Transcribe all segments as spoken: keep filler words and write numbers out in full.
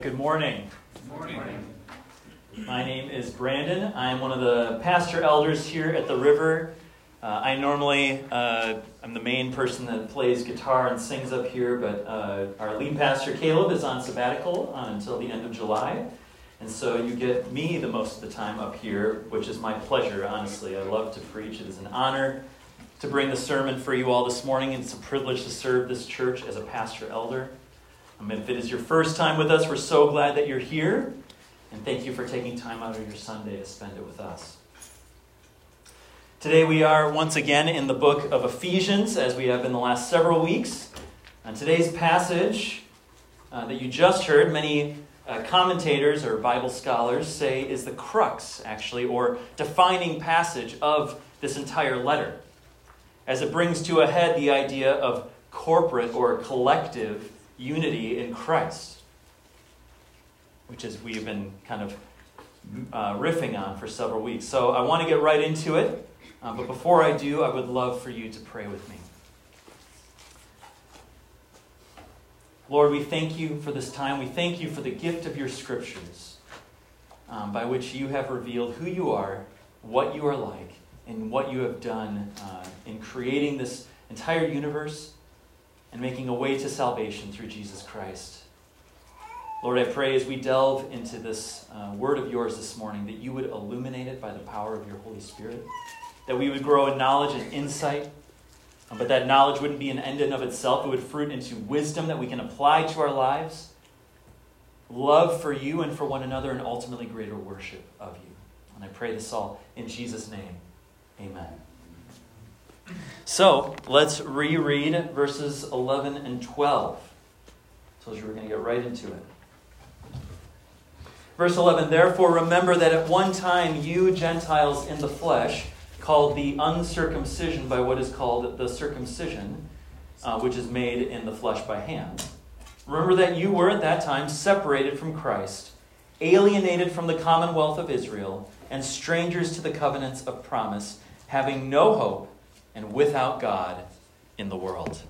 Good morning. Good morning. My name is Brandon. I'm one of the pastor elders here at the River. Uh, I normally, uh, I'm the main person that plays guitar and sings up here, but uh, our lead pastor Caleb is on sabbatical uh, until the end of July. And so you get me the most of the time up here, which is my pleasure, honestly. I love to preach. It is an honor to bring the sermon for you all this morning. It's a privilege to serve this church as a pastor elder. Um, if it is your first time with us, we're so glad that you're here. And thank you for taking time out of your Sunday to spend it with us. Today we are once again in the book of Ephesians, as we have been the last several weeks. And today's passage uh, that you just heard, many uh, commentators or Bible scholars say is the crux, actually, or defining passage of this entire letter, as it brings to a head the idea of corporate or collective unity in Christ, which is we've been kind of uh, riffing on for several weeks. So I want to get right into it, uh, but before I do, I would love for you to pray with me. Lord, we thank you for this time. We thank you for the gift of your scriptures, um, by which you have revealed who you are, what you are like, and what you have done uh, in creating this entire universe and making a way to salvation through Jesus Christ. Lord, I pray as we delve into this uh, word of yours this morning, that you would illuminate it by the power of your Holy Spirit, that we would grow in knowledge and insight, um, but that knowledge wouldn't be an end in of itself. It would fruit into wisdom that we can apply to our lives, love for you and for one another, and ultimately greater worship of you. And I pray this all in Jesus' name. Amen. So, let's reread verses eleven and twelve. Told you we're going to get right into it. Verse eleven, therefore remember that at one time you Gentiles in the flesh, called the uncircumcision by what is called the circumcision, uh, which is made in the flesh by hand. Remember that you were at that time separated from Christ, alienated from the commonwealth of Israel, and strangers to the covenants of promise, having no hope and without God in the world.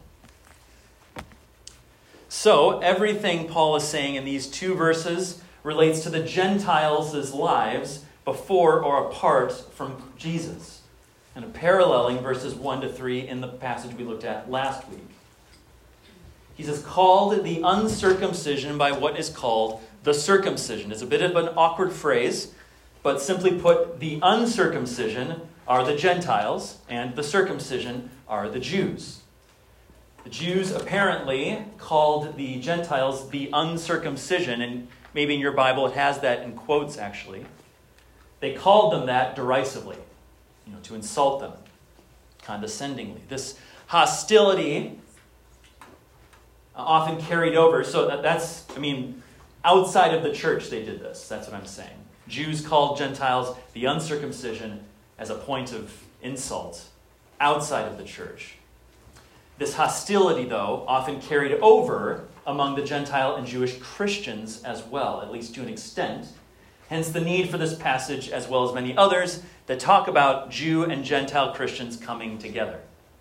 So, everything Paul is saying in these two verses relates to the Gentiles' lives before or apart from Jesus, and paralleling verses one to three in the passage we looked at last week. He says, called the uncircumcision by what is called the circumcision. It's a bit of an awkward phrase, but simply put, the uncircumcision are the Gentiles, and the circumcision are the Jews. The Jews apparently called the Gentiles the uncircumcision, and maybe in your Bible it has that in quotes actually. They called them that derisively, you know, to insult them, condescendingly. This hostility often carried over, so that, that's, I mean, outside of the church they did this, that's what I'm saying. Jews called Gentiles the uncircumcision as a point of insult outside of the church. This hostility, though, often carried over among the Gentile and Jewish Christians as well, at least to an extent. Hence the need for this passage, as well as many others, that talk about Jew and Gentile Christians coming together.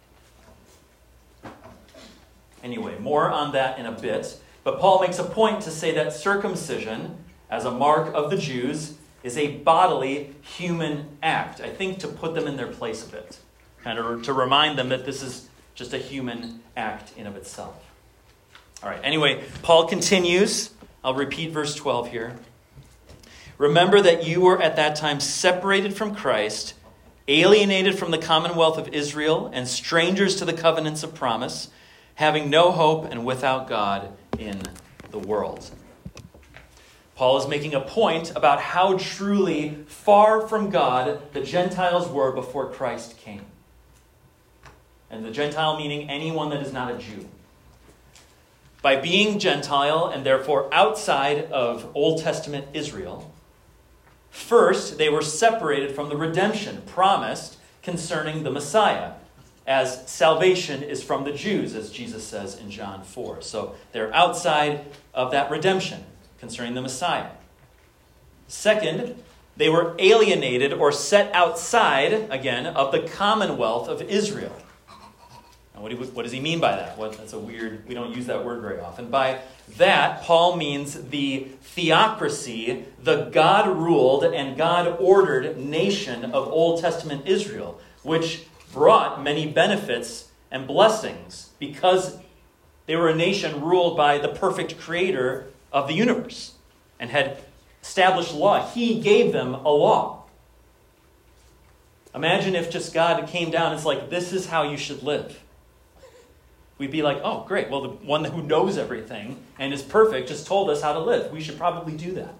Anyway, more on that in a bit. But Paul makes a point to say that circumcision, as a mark of the Jews, is a bodily human act. I think to put them in their place a bit. Kind of to remind them that this is just a human act in of itself. All right, anyway, Paul continues. I'll repeat verse twelve here. Remember that you were at that time separated from Christ, alienated from the commonwealth of Israel, and strangers to the covenants of promise, having no hope and without God in the world. Paul is making a point about how truly far from God the Gentiles were before Christ came. And the Gentile meaning anyone that is not a Jew. By being Gentile and therefore outside of Old Testament Israel, first they were separated from the redemption promised concerning the Messiah, as salvation is from the Jews, as Jesus says in John four. So they're outside of that redemption concerning the Messiah. Second, they were alienated or set outside, again, of the commonwealth of Israel. And what, do, what does he mean by that? What, that's a weird, we don't use that word very often. By that, Paul means the theocracy, the God-ruled and God-ordered nation of Old Testament Israel, which brought many benefits and blessings because they were a nation ruled by the perfect creator of the universe and had established law. He gave them a law. Imagine if just God came down and it's like, this is how you should live. We'd be like, oh, great. Well, the one who knows everything and is perfect just told us how to live. We should probably do that.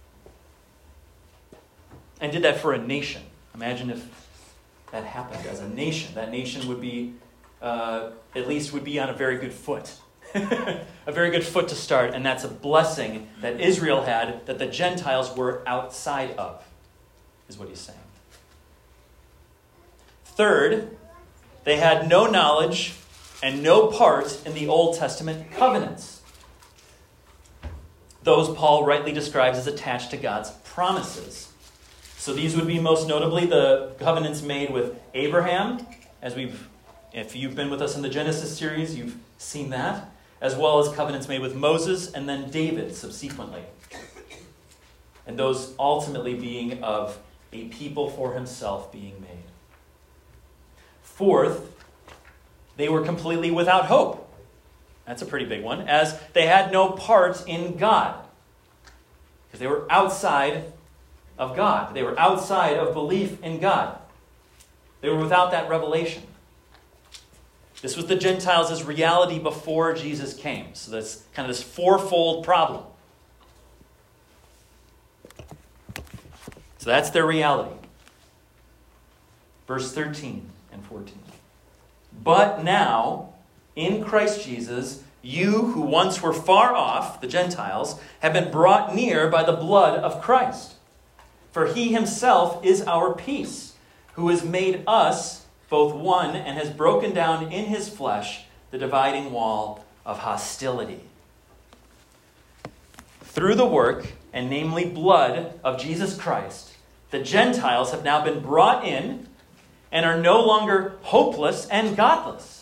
And did that for a nation. Imagine if that happened as a nation. That nation would be, uh, at least would be on a very good foot. A very good foot to start. And that's a blessing that Israel had that the Gentiles were outside of, is what he's saying. Third, they had no knowledge and no part in the Old Testament covenants. Those Paul rightly describes as attached to God's promises. So these would be most notably the covenants made with Abraham, as we've, if you've been with us in the Genesis series, you've seen that, as well as covenants made with Moses and then David subsequently. And those ultimately being of a people for himself being made. Fourth, they were completely without hope. That's a pretty big one, as they had no part in God. Because they were outside of God. They were outside of belief in God. They were without that revelation. This was the Gentiles' reality before Jesus came. So that's kind of this fourfold problem. So that's their reality. Verse thirteen and fourteen. But now, in Christ Jesus, you who once were far off, the Gentiles, have been brought near by the blood of Christ. For he himself is our peace, who has made us both one and has broken down in his flesh the dividing wall of hostility. Through the work, and namely blood, of Jesus Christ, the Gentiles have now been brought in and are no longer hopeless and godless.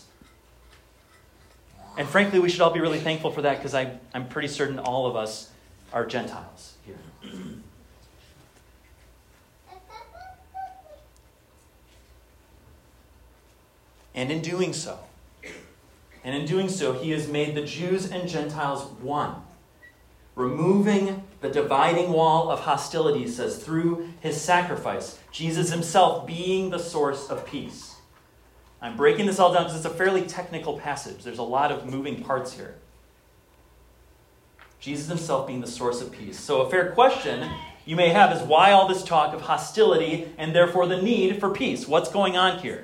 And frankly, we should all be really thankful for that because I'm pretty certain all of us are Gentiles here. And in doing so, and in doing so, he has made the Jews and Gentiles one, removing the dividing wall of hostility, he says, through his sacrifice, Jesus himself being the source of peace. I'm breaking this all down because it's a fairly technical passage. There's a lot of moving parts here. Jesus himself being the source of peace. So a fair question you may have is why all this talk of hostility and therefore the need for peace? What's going on here?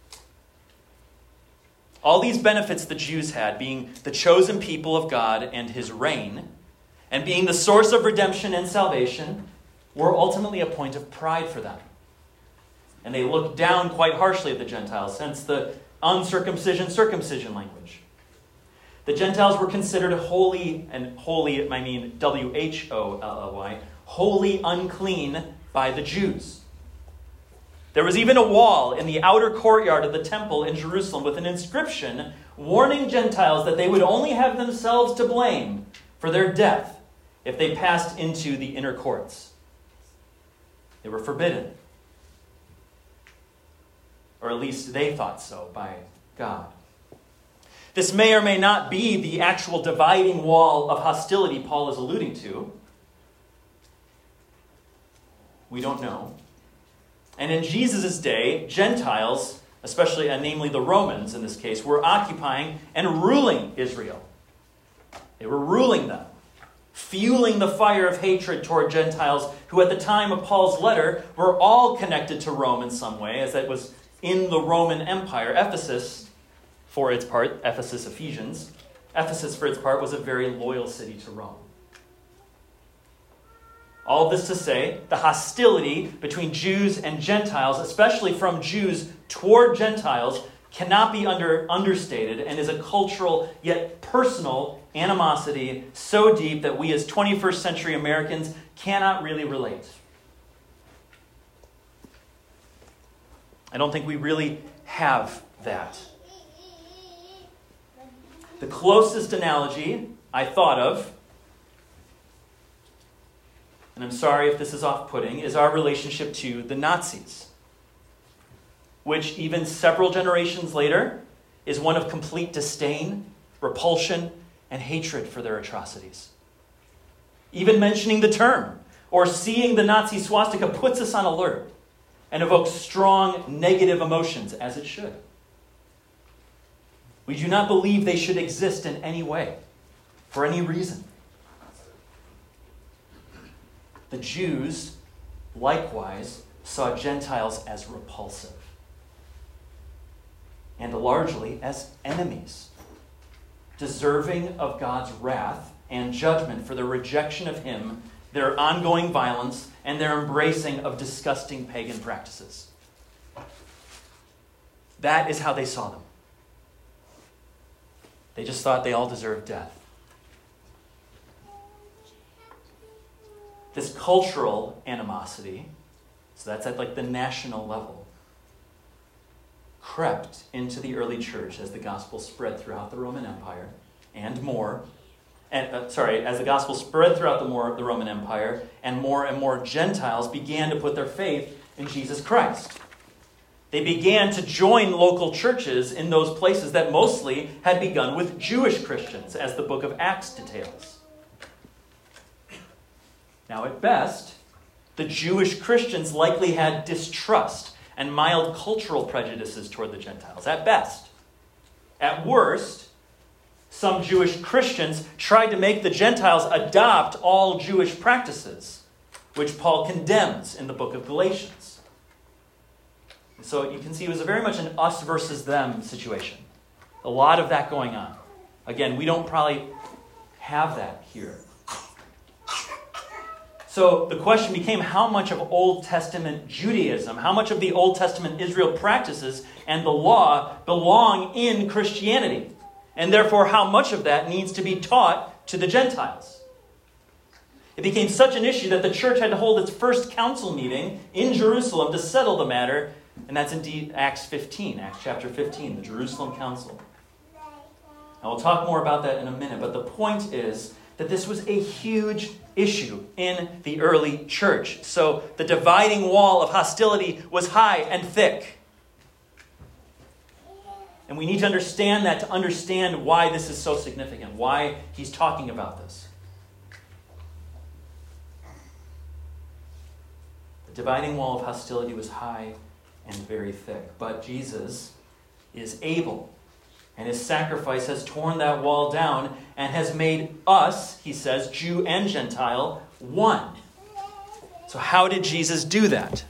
All these benefits the Jews had, being the chosen people of God and his reign, and being the source of redemption and salvation, were ultimately a point of pride for them. And they looked down quite harshly at the Gentiles, hence the uncircumcision circumcision language. The Gentiles were considered holy, and holy, I mean W H O L L Y, wholly unclean by the Jews. There was even a wall in the outer courtyard of the temple in Jerusalem with an inscription warning Gentiles that they would only have themselves to blame for their death if they passed into the inner courts. They were forbidden. Or at least they thought so by God. This may or may not be the actual dividing wall of hostility Paul is alluding to. We don't know. And in Jesus' day, Gentiles, especially and namely the Romans in this case, were occupying and ruling Israel. They were ruling them, fueling the fire of hatred toward Gentiles who at the time of Paul's letter were all connected to Rome in some way, as that was in the Roman Empire. Ephesus, for its part, Ephesus, Ephesians, Ephesus for its part was a very loyal city to Rome. All this to say, the hostility between Jews and Gentiles, especially from Jews toward Gentiles, cannot be under, understated and is a cultural yet personal animosity so deep that we as twenty-first century Americans cannot really relate. I don't think we really have that. The closest analogy I thought of, and I'm sorry if this is off-putting, is our relationship to the Nazis, which even several generations later is one of complete disdain, repulsion, and hatred for their atrocities. Even mentioning the term or seeing the Nazi swastika puts us on alert and evokes strong negative emotions, as it should. We do not believe they should exist in any way, for any reason. The Jews, likewise, saw Gentiles as repulsive and largely as enemies, deserving of God's wrath and judgment for their rejection of him, their ongoing violence, and their embracing of disgusting pagan practices. That is how they saw them. They just thought they all deserved death. This cultural animosity, so that's at like the national level, crept into the early church as the gospel spread throughout the Roman Empire and more. And, uh, sorry, as the gospel spread throughout the, more, the Roman Empire, and more and more Gentiles began to put their faith in Jesus Christ. They began to join local churches in those places that mostly had begun with Jewish Christians, as the book of Acts details. Now, at best, the Jewish Christians likely had distrust and mild cultural prejudices toward the Gentiles, at best. At worst, some Jewish Christians tried to make the Gentiles adopt all Jewish practices, which Paul condemns in the book of Galatians. So you can see it was a very much an us versus them situation. A lot of that going on. Again, we don't probably have that here. So the question became, how much of Old Testament Judaism, how much of the Old Testament Israel practices and the law belong in Christianity? And therefore, how much of that needs to be taught to the Gentiles? It became such an issue that the church had to hold its first council meeting in Jerusalem to settle the matter. And that's indeed Acts fifteen, Acts chapter fifteen, the Jerusalem Council. Now, we'll talk more about that in a minute, but the point is that this was a huge issue in the early church. So the dividing wall of hostility was high and thick. And we need to understand that to understand why this is so significant, why he's talking about this. The dividing wall of hostility was high and very thick. But Jesus is able, and his sacrifice has torn that wall down and has made us, he says, Jew and Gentile, one. So how did Jesus do that?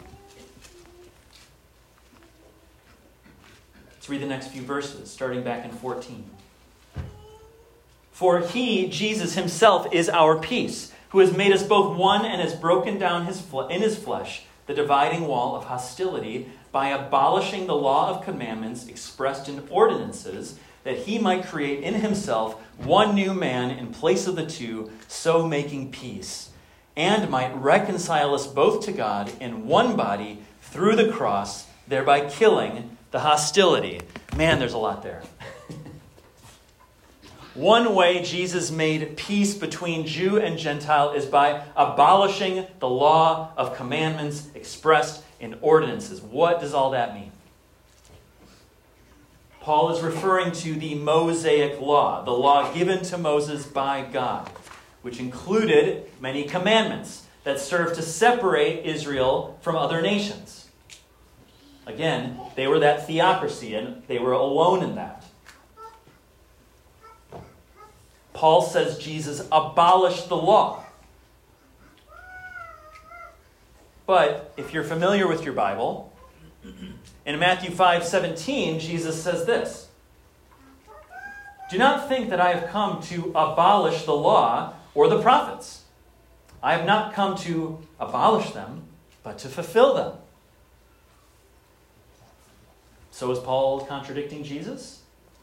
Let's read the next few verses, starting back in fourteen. For he, Jesus himself, is our peace, who has made us both one and has broken down his fle- in his flesh the dividing wall of hostility by abolishing the law of commandments expressed in ordinances, that he might create in himself one new man in place of the two, so making peace, and might reconcile us both to God in one body through the cross, thereby killing the hostility. Man, there's a lot there. One way Jesus made peace between Jew and Gentile is by abolishing the law of commandments expressed in ordinances. What does all that mean? Paul is referring to the Mosaic law, the law given to Moses by God, which included many commandments that served to separate Israel from other nations. Again, they were that theocracy, and they were alone in that. Paul says Jesus abolished the law. But if you're familiar with your Bible, in Matthew five seventeen, Jesus says this: "Do not think that I have come to abolish the law or the prophets. I have not come to abolish them, but to fulfill them." So is Paul contradicting Jesus?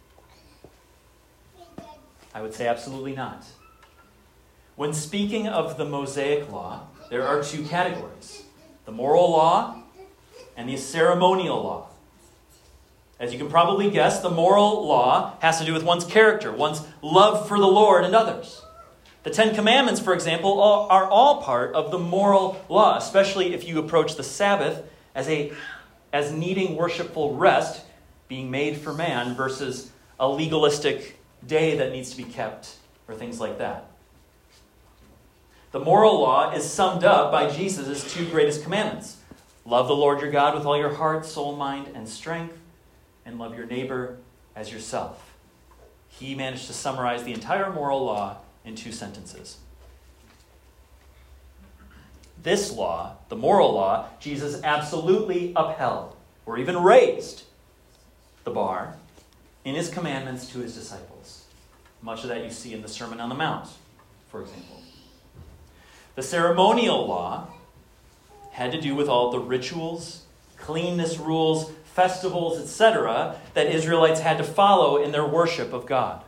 I would say absolutely not. When speaking of the Mosaic law, there are two categories: the moral law and the ceremonial law. As you can probably guess, the moral law has to do with one's character, one's love for the Lord and others. The Ten Commandments, for example, are all part of the moral law, especially if you approach the Sabbath as a as needing worshipful rest, being made for man, versus a legalistic day that needs to be kept, or things like that. The moral law is summed up by Jesus' two greatest commandments. Love the Lord your God with all your heart, soul, mind, and strength, and love your neighbor as yourself. He managed to summarize the entire moral law in two sentences. This law, the moral law, Jesus absolutely upheld, or even raised the bar in his commandments to his disciples. Much of that you see in the Sermon on the Mount, for example. The ceremonial law had to do with all the rituals, cleanness rules, festivals, et cetera that Israelites had to follow in their worship of God.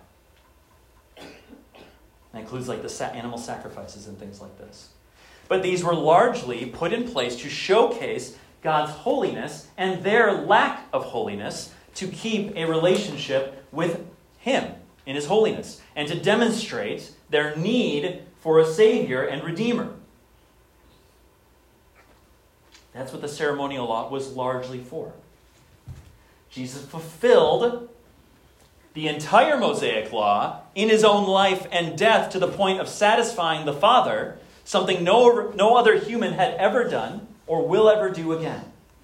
That includes like the animal sacrifices and things like this. But these were largely put in place to showcase God's holiness and their lack of holiness, to keep a relationship with him in his holiness, and to demonstrate their need for a Savior and Redeemer. That's what the ceremonial law was largely for. Jesus fulfilled the entire Mosaic law in his own life and death to the point of satisfying the Father, something no, no other human had ever done or will ever do again.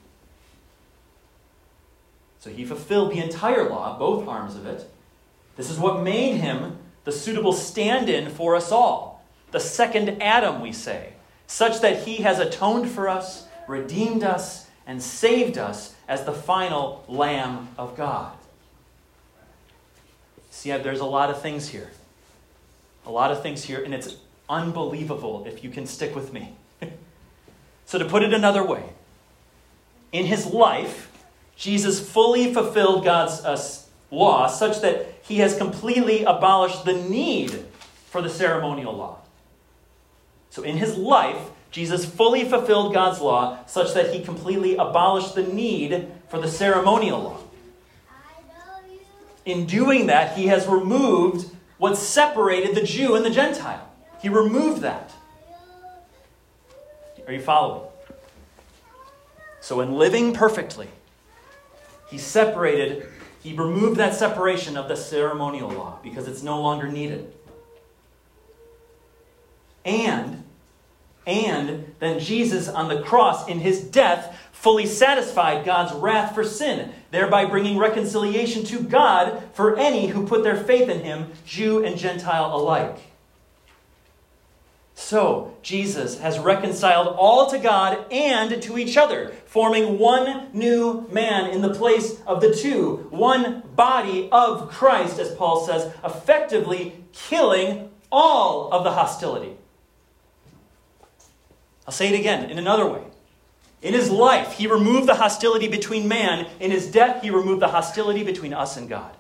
So he fulfilled the entire law, both arms of it. This is what made him the suitable stand-in for us all. The second Adam, we say, such that he has atoned for us, redeemed us, and saved us as the final Lamb of God. See, there's a lot of things here. A lot of things here, and it's unbelievable if you can stick with me. So to put it another way, in his life, Jesus fully fulfilled God's uh, law such that he has completely abolished the need for the ceremonial law. So in his life, Jesus fully fulfilled God's law such that he completely abolished the need for the ceremonial law. In doing that, he has removed what separated the Jew and the Gentile. He removed that. Are you following? So in living perfectly, he separated, he removed that separation of the ceremonial law because it's no longer needed. And, and then Jesus on the cross in his death fully satisfied God's wrath for sin, thereby bringing reconciliation to God for any who put their faith in him, Jew and Gentile alike. So, Jesus has reconciled all to God and to each other, forming one new man in the place of the two, one body of Christ, as Paul says, effectively killing all of the hostility. I'll say it again in another way. In his life, he removed the hostility between man. In his death, he removed the hostility between us and God.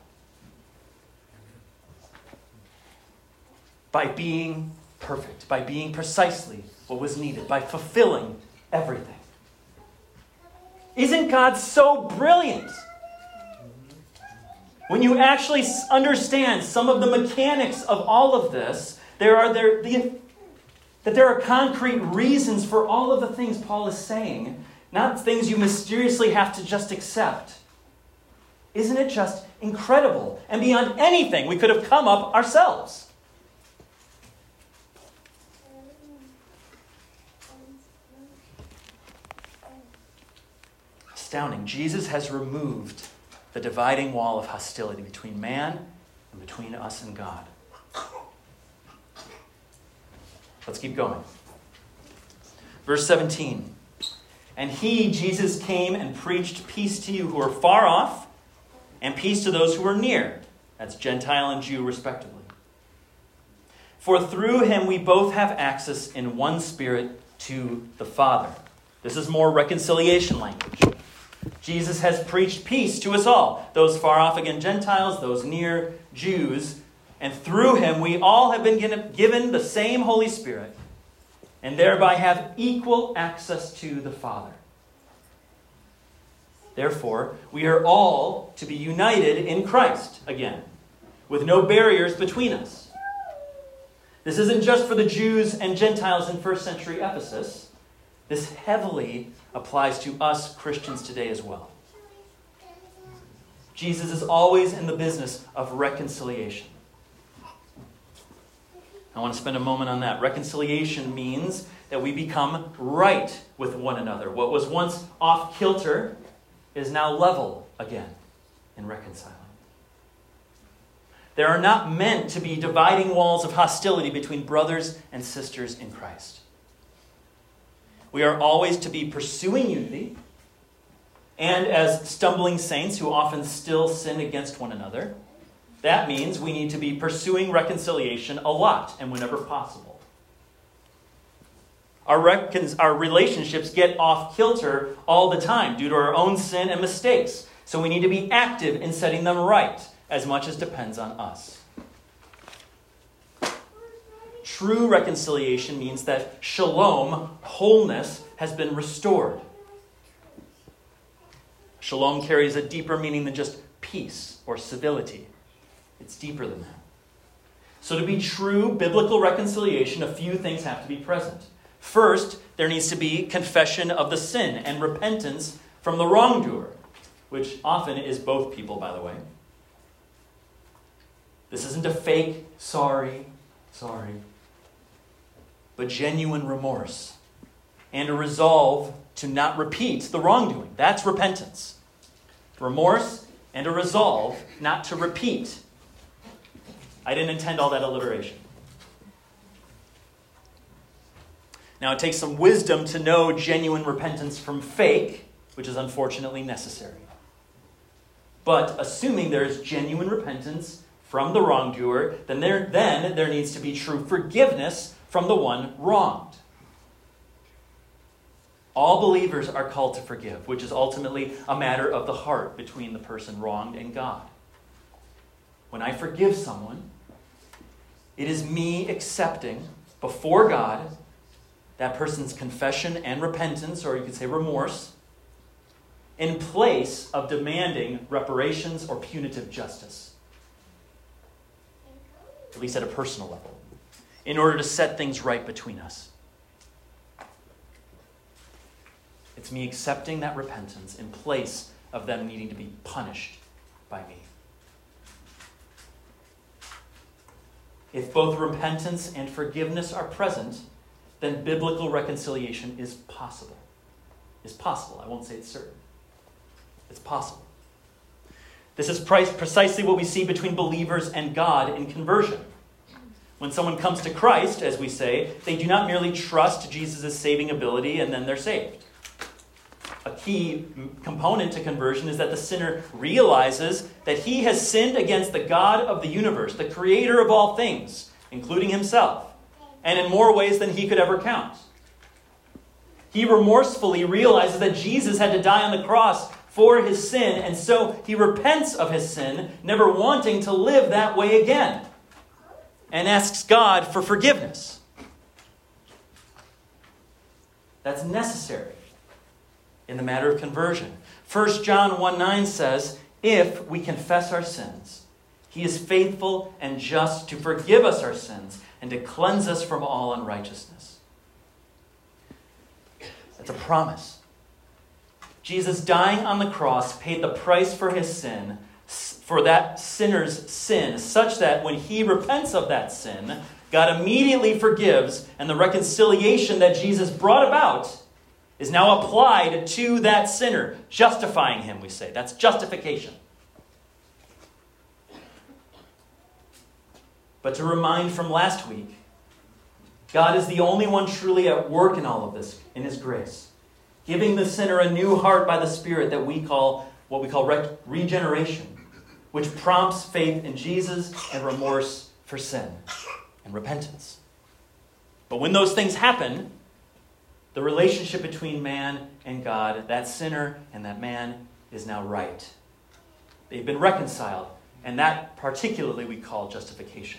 By being perfect, by being precisely what was needed, by fulfilling everything. Isn't God so brilliant? When you actually understand some of the mechanics of all of this, there are there the, that there are concrete reasons for all of the things Paul is saying, not things you mysteriously have to just accept. Isn't it just incredible and beyond anything we could have come up ourselves? Astounding. Jesus has removed the dividing wall of hostility between man and between us and God. Let's keep going. Verse seventeen. And he, Jesus, came and preached peace to you who are far off and peace to those who are near. That's Gentile and Jew, respectively. For through him we both have access in one spirit to the Father. This is more reconciliation language. Jesus has preached peace to us all, those far off, again, Gentiles, those near, Jews. And through him, we all have been given the same Holy Spirit, and thereby have equal access to the Father. Therefore, we are all to be united in Christ again, with no barriers between us. This isn't just for the Jews and Gentiles in first century Ephesus. This heavily applies to us Christians today as well. Jesus is always in the business of reconciliation. I want to spend a moment on that. Reconciliation means that we become right with one another. What was once off kilter is now level again in reconciling. There are not meant to be dividing walls of hostility between brothers and sisters in Christ. We are always to be pursuing unity, and as stumbling saints who often still sin against one another, that means we need to be pursuing reconciliation a lot and whenever possible. Our, recon- our relationships get off kilter all the time due to our own sin and mistakes, so we need to be active in setting them right as much as depends on us. True reconciliation means that shalom, wholeness, has been restored. Shalom carries a deeper meaning than just peace or civility. It's deeper than that. So to be true biblical reconciliation, a few things have to be present. First, there needs to be confession of the sin and repentance from the wrongdoer, which often is both people, by the way. This isn't a fake, sorry, sorry, but genuine remorse and a resolve to not repeat the wrongdoing. That's repentance. Remorse and a resolve not to repeat. I didn't intend all that alliteration. Now, it takes some wisdom to know genuine repentance from fake, which is unfortunately necessary. But assuming there is genuine repentance from the wrongdoer, then there, then there needs to be true forgiveness from the one wronged. All believers are called to forgive, which is ultimately a matter of the heart between the person wronged and God. When I forgive someone, it is me accepting before God that person's confession and repentance, or you could say remorse, in place of demanding reparations or punitive justice. At least at a personal level, in order to set things right between us. It's me accepting that repentance in place of them needing to be punished by me. If both repentance and forgiveness are present, then biblical reconciliation is possible. Is possible. I won't say it's certain. It's possible. This is precisely what we see between believers and God in conversion. When someone comes to Christ, as we say, they do not merely trust Jesus' saving ability and then they're saved. A key component to conversion is that the sinner realizes that he has sinned against the God of the universe, the creator of all things, including himself, and in more ways than he could ever count. He remorsefully realizes that Jesus had to die on the cross for his sin, and so he repents of his sin, never wanting to live that way again, and asks God for forgiveness. That's necessary in the matter of conversion. First John one nine says, if we confess our sins, he is faithful and just to forgive us our sins and to cleanse us from all unrighteousness. That's a promise. Jesus dying on the cross paid the price for his sin, for that sinner's sin, such that when he repents of that sin, God immediately forgives, and the reconciliation that Jesus brought about is now applied to that sinner, justifying him, we say. That's justification. But to remind from last week, God is the only one truly at work in all of this, in his grace, giving the sinner a new heart by the Spirit that we call, what we call re- regeneration, which prompts faith in Jesus and remorse for sin and repentance. But when those things happen, the relationship between man and God, that sinner and that man, is now right. They've been reconciled, and that particularly we call justification.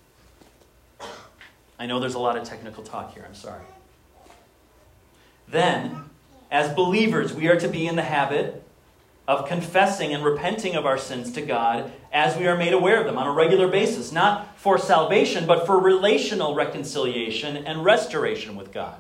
I know there's a lot of technical talk here, I'm sorry. Then, as believers, we are to be in the habit of confessing and repenting of our sins to God as we are made aware of them on a regular basis, not for salvation, but for relational reconciliation and restoration with God.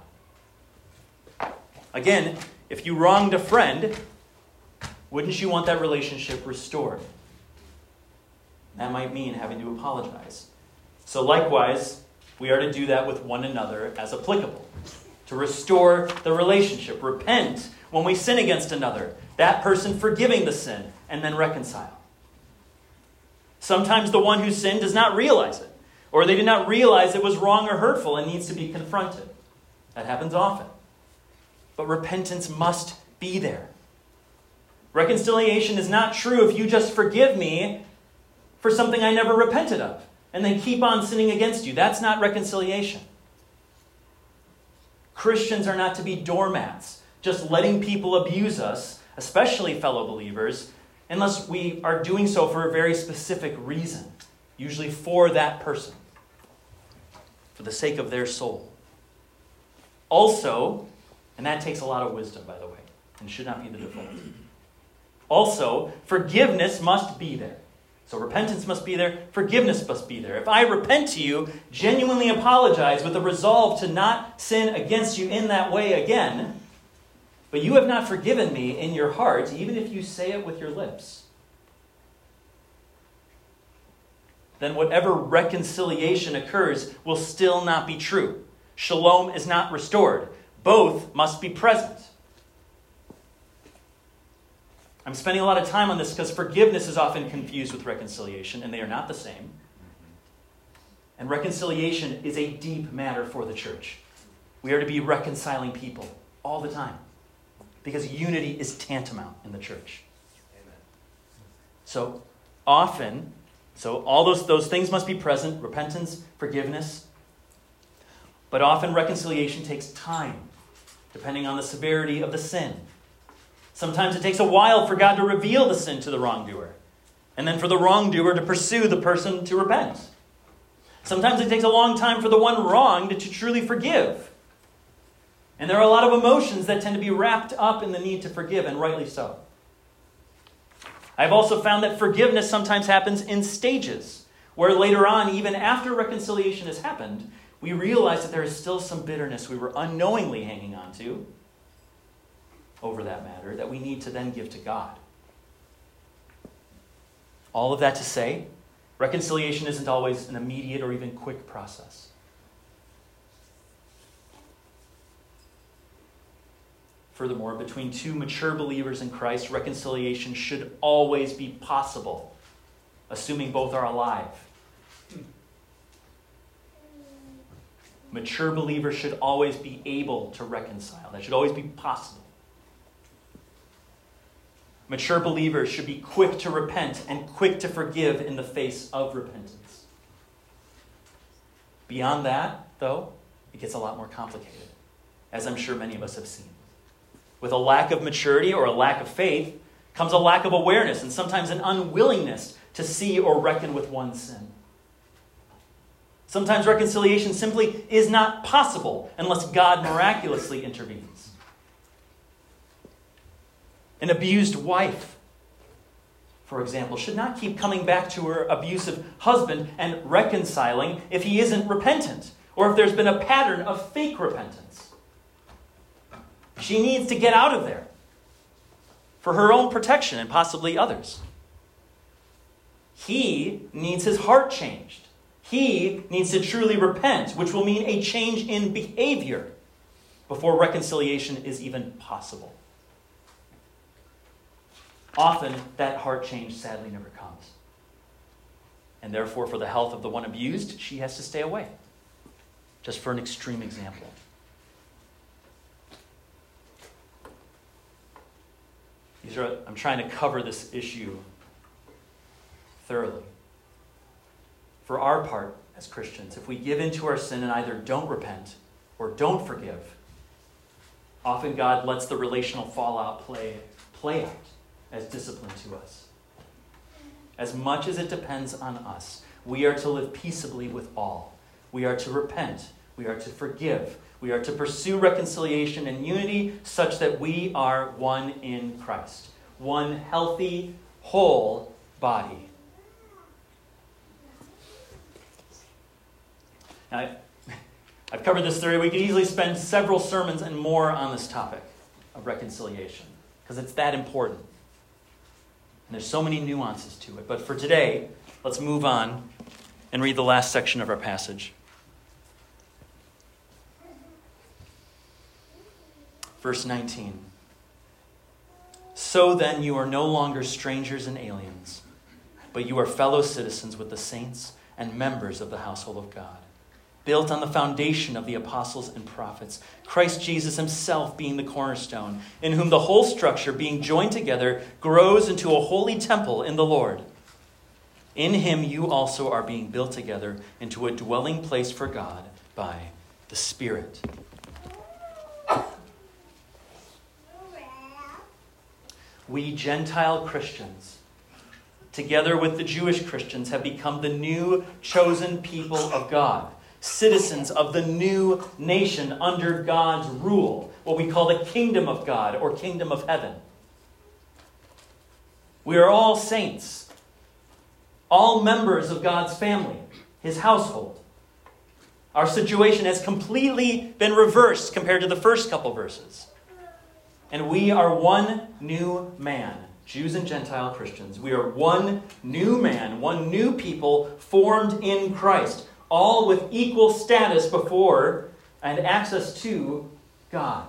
Again, if you wronged a friend, wouldn't you want that relationship restored? That might mean having to apologize. So likewise, we are to do that with one another as applicable, to restore the relationship, repent when we sin against another, that person forgiving the sin, and then reconcile. Sometimes the one who sinned does not realize it, or they did not realize it was wrong or hurtful and needs to be confronted. That happens often. But repentance must be there. Reconciliation is not true if you just forgive me for something I never repented of, and then keep on sinning against you. That's not reconciliation. Christians are not to be doormats, just letting people abuse us, especially fellow believers, unless we are doing so for a very specific reason, usually for that person, for the sake of their soul. Also, and that takes a lot of wisdom, by the way, and should not be the default. Also, forgiveness must be there. So repentance must be there, forgiveness must be there. If I repent to you, genuinely apologize with a resolve to not sin against you in that way again, but you have not forgiven me in your heart, even if you say it with your lips, then whatever reconciliation occurs will still not be true. Shalom is not restored. Both must be present. I'm spending a lot of time on this because forgiveness is often confused with reconciliation, and they are not the same. And reconciliation is a deep matter for the church. We are to be reconciling people all the time because unity is tantamount in the church. Amen. So often, so all those, those things must be present, repentance, forgiveness. But often reconciliation takes time, depending on the severity of the sin. Sometimes it takes a while for God to reveal the sin to the wrongdoer, and then for the wrongdoer to pursue the person to repent. Sometimes it takes a long time for the one wronged to truly forgive. And there are a lot of emotions that tend to be wrapped up in the need to forgive, and rightly so. I've also found that forgiveness sometimes happens in stages, where later on, even after reconciliation has happened, we realize that there is still some bitterness we were unknowingly hanging on to over that matter that we need to then give to God. All of that to say, reconciliation isn't always an immediate or even quick process. Furthermore, between two mature believers in Christ, reconciliation should always be possible, assuming both are alive. Mature believers should always be able to reconcile. That should always be possible. Mature believers should be quick to repent and quick to forgive in the face of repentance. Beyond that, though, it gets a lot more complicated, as I'm sure many of us have seen. With a lack of maturity or a lack of faith comes a lack of awareness and sometimes an unwillingness to see or reckon with one's sin. Sometimes reconciliation simply is not possible unless God miraculously intervenes. An abused wife, for example, should not keep coming back to her abusive husband and reconciling if he isn't repentant, or if there's been a pattern of fake repentance. She needs to get out of there for her own protection and possibly others. He needs his heart changed. He needs to truly repent, which will mean a change in behavior before reconciliation is even possible. Often, that heart change sadly never comes. And therefore, for the health of the one abused, she has to stay away. Just for an extreme example. These are, I'm trying to cover this issue thoroughly. For our part, as Christians, if we give in to our sin and either don't repent or don't forgive, often God lets the relational fallout play, play out as discipline to us. As much as it depends on us, we are to live peaceably with all. We are to repent. We are to forgive. We are to pursue reconciliation and unity such that we are one in Christ. one healthy, whole body. Now, I've covered this theory. We could easily spend several sermons and more on this topic of reconciliation, because it's that important. And there's so many nuances to it. But for today, let's move on and read the last section of our passage. Verse nineteen. So then you are no longer strangers and aliens, but you are fellow citizens with the saints and members of the household of God, built on the foundation of the apostles and prophets, Christ Jesus himself being the cornerstone, in whom the whole structure, being joined together, grows into a holy temple in the Lord. In him you also are being built together into a dwelling place for God by the Spirit. We Gentile Christians, together with the Jewish Christians, have become the new chosen people of God, citizens of the new nation under God's rule, what we call the kingdom of God or kingdom of heaven. We are all saints, all members of God's family, his household. Our situation has completely been reversed compared to the first couple verses. And we are one new man, Jews and Gentile Christians. We are one new man, one new people formed in Christ, all with equal status before and access to God.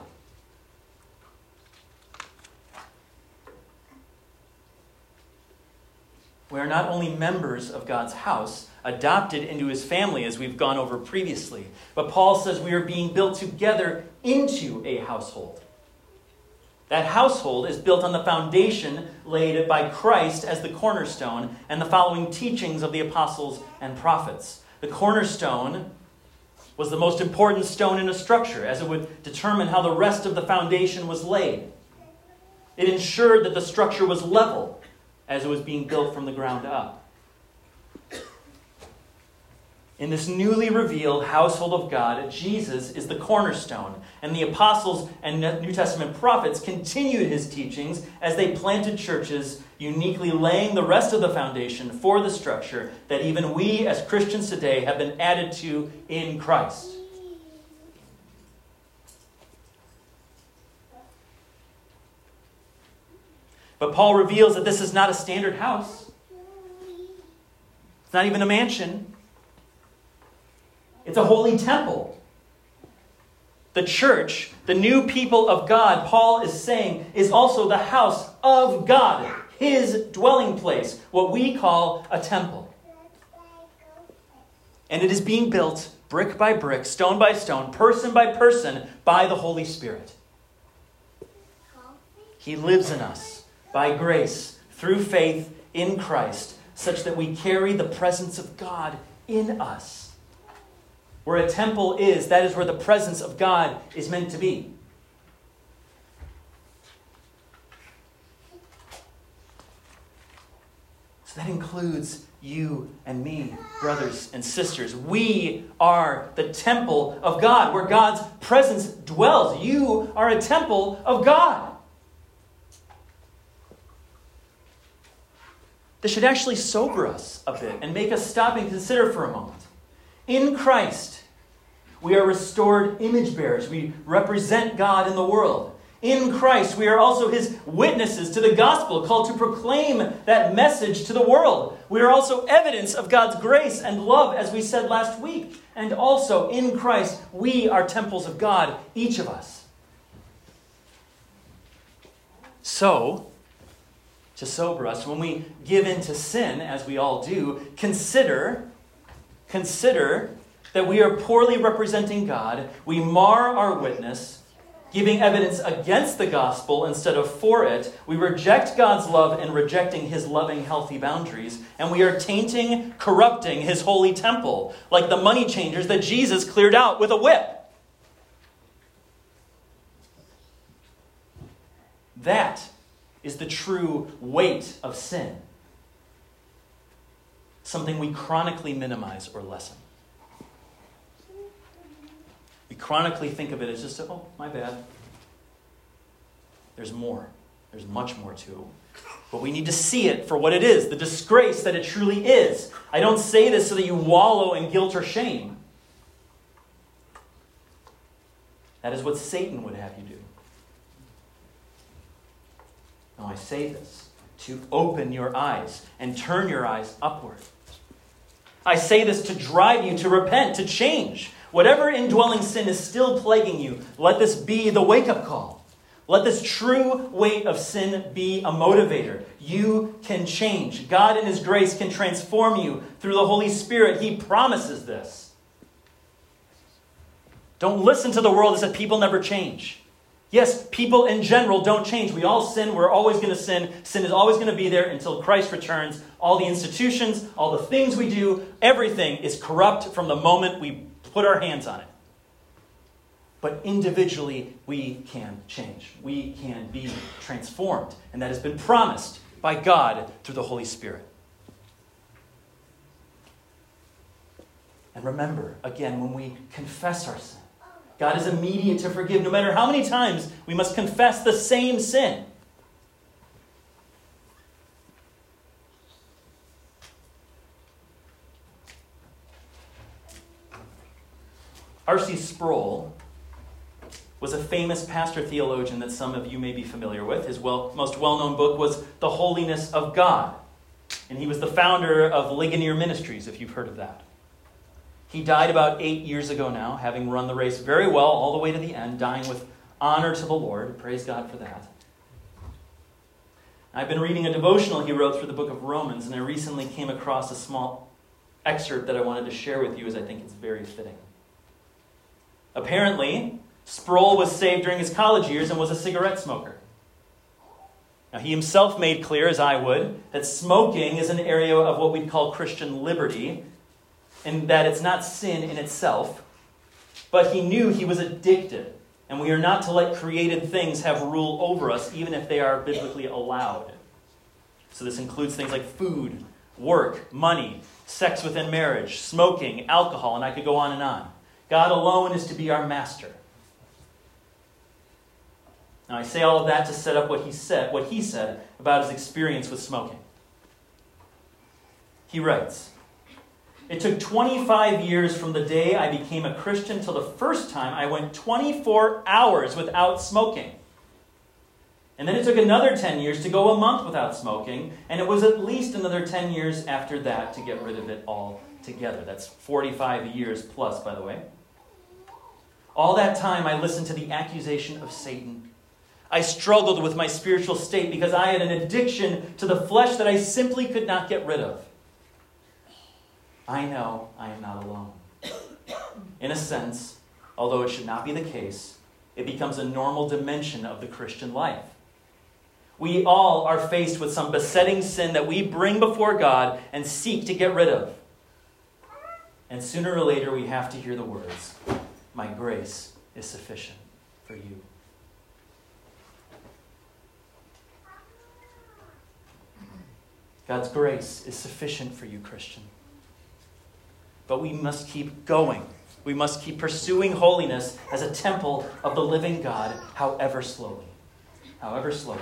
We are not only members of God's house, adopted into his family as we've gone over previously, but Paul says we are being built together into a household. That household is built on the foundation laid by Christ as the cornerstone and the following teachings of the apostles and prophets. The cornerstone was the most important stone in a structure, as it would determine how the rest of the foundation was laid. It ensured that the structure was level as it was being built from the ground up. In this newly revealed household of God, Jesus is the cornerstone, and the apostles and New Testament prophets continued his teachings as they planted churches, uniquely laying the rest of the foundation for the structure that even we as Christians today have been added to in Christ. But Paul reveals that this is not a standard house. It's not even a mansion. It's a holy temple. The church, the new people of God, Paul is saying, is also the house of God, his dwelling place, what we call a temple. And it is being built brick by brick, stone by stone, person by person, by the Holy Spirit. He lives in us by grace, through faith in Christ, such that we carry the presence of God in us. Where a temple is, that is where the presence of God is meant to be. So that includes you and me, brothers and sisters. We are the temple of God, where God's presence dwells. You are a temple of God. This should actually sober us a bit and make us stop and consider for a moment. In Christ, we are restored image bearers. We represent God in the world. In Christ, we are also his witnesses to the gospel, called to proclaim that message to the world. We are also evidence of God's grace and love, as we said last week. And also, in Christ, we are temples of God, each of us. So, to sober us, when we give in to sin, as we all do, consider... Consider that we are poorly representing God. We mar our witness, giving evidence against the gospel instead of for it. We reject God's love and rejecting his loving, healthy boundaries. And we are tainting, corrupting his holy temple, like the money changers that Jesus cleared out with a whip. That is the true weight of sin. Something we chronically minimize or lessen. We chronically think of it as just, oh, my bad. There's more. There's much more too. But we need to see it for what it is, the disgrace that it truly is. I don't say this so that you wallow in guilt or shame. That is what Satan would have you do. No, I say this to open your eyes and turn your eyes upward. I say this to drive you to repent, to change. Whatever indwelling sin is still plaguing you, let this be the wake-up call. Let this true weight of sin be a motivator. You can change. God in His grace can transform you through the Holy Spirit. He promises this. Don't listen to the world that says people never change. Yes, people in general don't change. We all sin. We're always going to sin. Sin is always going to be there until Christ returns. All the institutions, all the things we do, everything is corrupt from the moment we put our hands on it. But individually, we can change. We can be transformed. And that has been promised by God through the Holy Spirit. And remember, again, when we confess our sin, God is immediate to forgive, no matter how many times we must confess the same sin. R C Sproul was a famous pastor theologian that some of you may be familiar with. His well, most well-known book was The Holiness of God. And he was the founder of Ligonier Ministries, if you've heard of that. He died about eight years ago now, having run the race very well all the way to the end, dying with honor to the Lord. Praise God for that. I've been reading a devotional he wrote through the book of Romans, and I recently came across a small excerpt that I wanted to share with you as I think it's very fitting. Apparently, Sproul was saved during his college years and was a cigarette smoker. Now, he himself made clear, as I would, that smoking is an area of what we'd call Christian liberty, and that it's not sin in itself. But he knew he was addicted, and we are not to let created things have rule over us, even if they are biblically allowed. So this includes things like food, work, money, sex within marriage, smoking, alcohol, and I could go on and on. God alone is to be our master. Now, I say all of that to set up what he said, what he said about his experience with smoking. He writes, "It took twenty-five years from the day I became a Christian till the first time I went twenty-four hours without smoking. And then it took another ten years to go a month without smoking, and it was at least another ten years after that to get rid of it altogether." That's forty-five years plus, by the way. "All that time I listened to the accusation of Satan. I struggled with my spiritual state because I had an addiction to the flesh that I simply could not get rid of. I know I am not alone. In a sense, although it should not be the case, it becomes a normal dimension of the Christian life. We all are faced with some besetting sin that we bring before God and seek to get rid of. And sooner or later we have to hear the words, 'My grace is sufficient for you.'" God's grace is sufficient for you, Christian. But we must keep going. We must keep pursuing holiness as a temple of the living God, however slowly. However slowly.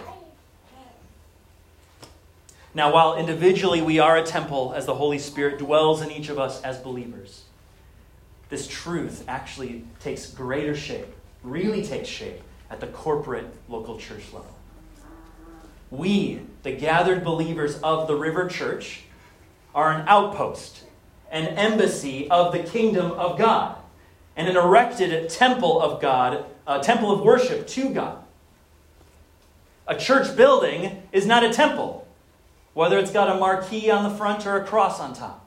Now, while individually we are a temple as the Holy Spirit dwells in each of us as believers, this truth actually takes greater shape, really takes shape, at the corporate local church level. We, the gathered believers of the River Church, are an outpost, an embassy of the kingdom of God, and an erected temple of God, a temple of worship to God. A church building is not a temple, whether it's got a marquee on the front or a cross on top.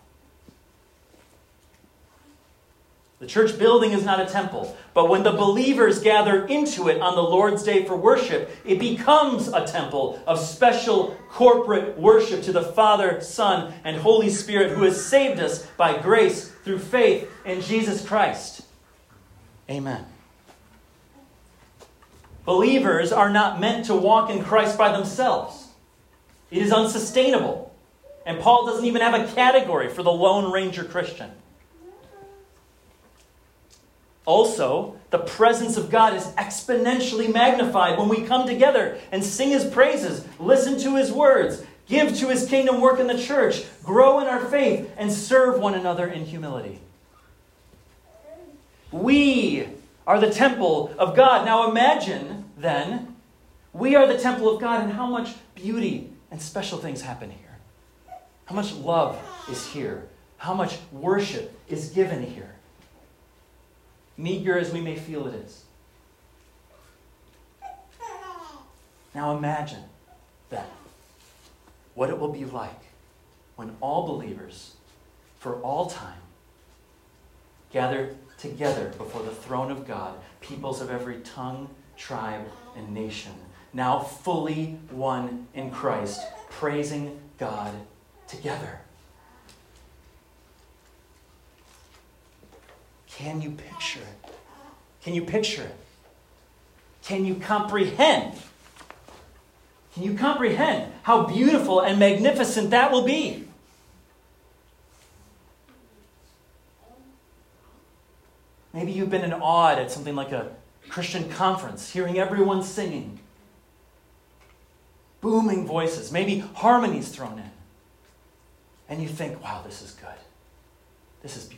The church building is not a temple, but when the believers gather into it on the Lord's Day for worship, it becomes a temple of special corporate worship to the Father, Son, and Holy Spirit who has saved us by grace through faith in Jesus Christ. Amen. Believers are not meant to walk in Christ by themselves. It is unsustainable. And Paul doesn't even have a category for the Lone Ranger Christian. Also, The presence of God is exponentially magnified when we come together and sing his praises, listen to his words, give to his kingdom work in the church, grow in our faith, and serve one another in humility. We are the temple of God. Now imagine, then, we are the temple of God, and how much beauty and special things happen here. How much love is here. How much worship is given here. Meager as we may feel it is. Now imagine then what it will be like when all believers, for all time, gather together before the throne of God, peoples of every tongue, tribe, and nation, now fully one in Christ, praising God together. Can you picture it? Can you picture it? Can you comprehend? Can you comprehend how beautiful and magnificent that will be? Maybe you've been in awe at something like a Christian conference, hearing everyone singing, booming voices, maybe harmonies thrown in. And you think, wow, this is good. This is beautiful.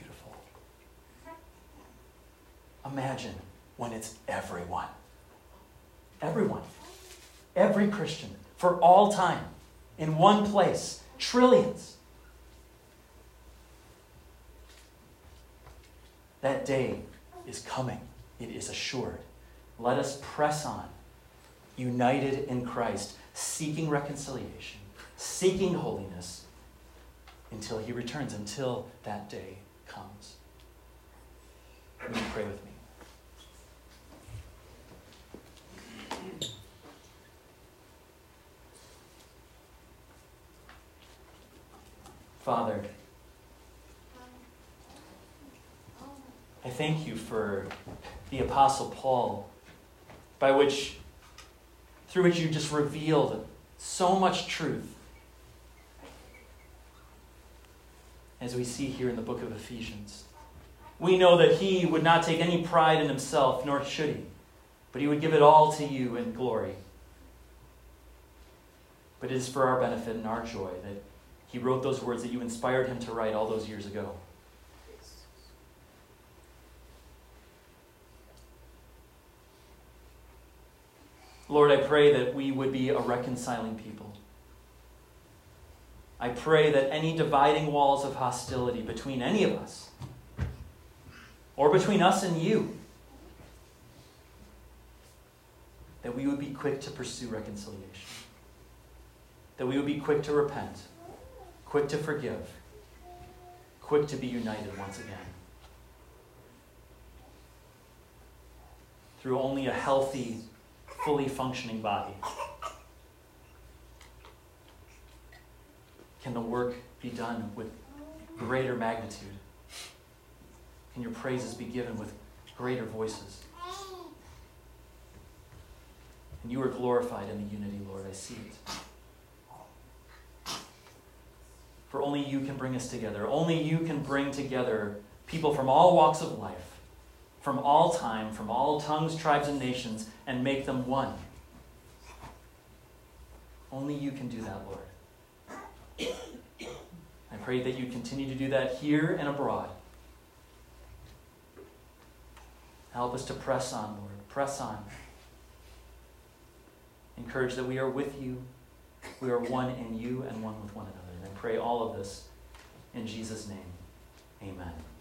Imagine when it's everyone. Everyone. Every Christian. For all time. In one place. Trillions. That day is coming. It is assured. Let us press on. United in Christ. Seeking reconciliation. Seeking holiness. Until he returns. Until that day comes. Will you pray with me? Father, I thank you for the Apostle Paul, by which, through which you just revealed so much truth, as we see here in the book of Ephesians. We know that he would not take any pride in himself, nor should he, but he would give it all to you in glory. But it is for our benefit and our joy that he wrote those words that you inspired him to write all those years ago. Lord, I pray that we would be a reconciling people. I pray that any dividing walls of hostility between any of us, or between us and you, that we would be quick to pursue reconciliation. That we would be quick to repent, quick to forgive, quick to be united once again. Through only a healthy, fully functioning body can the work be done with greater magnitude. Can your praises be given with greater voices? And you are glorified in the unity, Lord. I see it. For only you can bring us together. Only you can bring together people from all walks of life, from all time, from all tongues, tribes, and nations, and make them one. Only you can do that, Lord. I pray that you continue to do that here and abroad. Help us to press on, Lord. Press on. Encourage that we are with you. We are one in you and one with one another. And I pray all of this in Jesus' name. Amen.